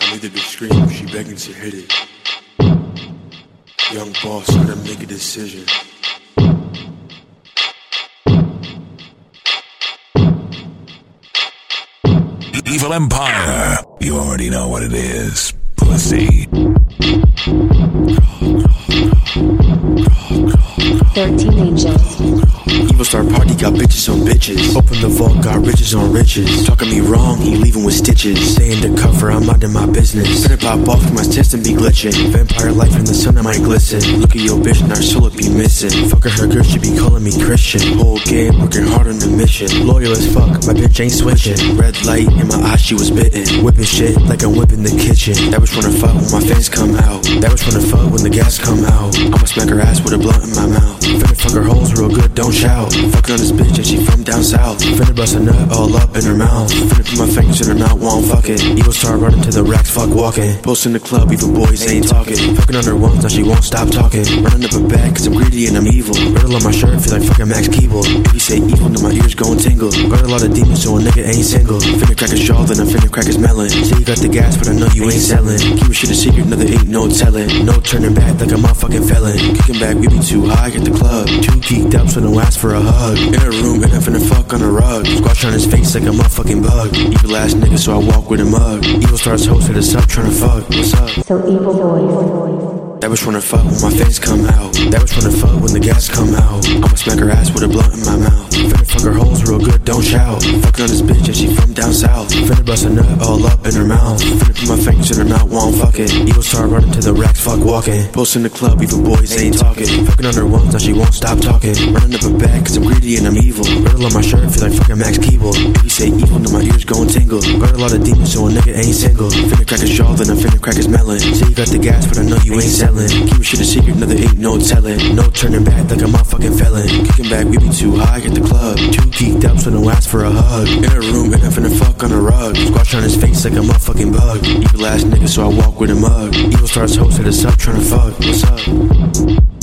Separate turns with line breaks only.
made the bitch scream, she begging to hit it. Young boss, gotta make a decision.
Evil Empire, you already know what it is. Pussy.
13 Angels.
Evil Star Party got bitches on bitches. Open the vault, got riches on riches. Talking me wrong, he leaving with stitches. Stay undercover, I'm minding my business. Finna pop off, my test and be glitching. Vampire life in the sun, I might glisten. Look at your bitch and our soul be missing. Fucking her girl, she be calling me Christian. Whole game, working hard on the mission. Loyal as fuck, my bitch ain't switching. Red light in my eye, she was bitten. Whipping shit like I'm whipping the kitchen. That was trying to fuck when my fans come out. That was trying to fuck when the gas come out. I'ma smack her ass with a blunt in my mouth. Finna fuck her holes real good, don't shout. Fucking on this bitch and she from down south. Finna bust a nut all up in her mouth. Finna put my fingers in her mouth while I'm fucking. Evil Star running to the racks, fuck walking. Post in the club, evil boys ain't talking. Fucking on her once, now she won't stop talking. Running up her back cause I'm greedy and I'm evil. Riddle on my shirt, feel like fucking Max Keeble. If you say evil, then my ears gon' tingle. Got a lot of demons so a nigga ain't single. Finna crack his jaw, then I'm finna crack his melon. Say you got the gas, but I know you ain't selling. Keep your shit a secret, no there ain't no telling. No turning back like a motherfucking felon. Kicking back, we be too high at the club. Too geeked up so don't ask for a hug. In a room and I'm finna fuck on a rug. Squash on his face like a motherfucking bug. Evil ass nigga so I walk with a mug. Evil Star's host hit us up tryna fuck. What's up?
So evil boys.
That was tryna fuck when my fans come out. That was tryna fuck when the gas come out. I'ma smack her ass with a blunt in my mouth. Finna fuck her holes real good, don't shout. Fucking on this bitch and she from down south. Finna bust a nut all up in her mouth. Finna put my fingers in her mouth while I'm fucking. Evil Star running to the racks, fuck walking. Post in the club, evil boys ain't talking. Fucking on her once, now she won't stop talking. Running up her back cause I'm greedy and I'm evil. Riddle on my shirt, feel like fucking Max Keeble. If you say evil, then my ears gon' tingle. Got a lot of demons so a nigga ain't single. Finna crack his jaw, then I'm finna crack his melon. Say you got the gas, but I know you ain't selling. Keep your shit a secret, no there ain't no telling. No turning back like a motherfucking felon. Kicking back, we be too high at the club. Too geeked up so don't ask for a hug. In a room and I'm finna fuck on a rug. Squash on his face like a motherfucking bug. Evil ass nigga so I walk with a mug. Evil Star's host hit us up tryna fuck. What's up?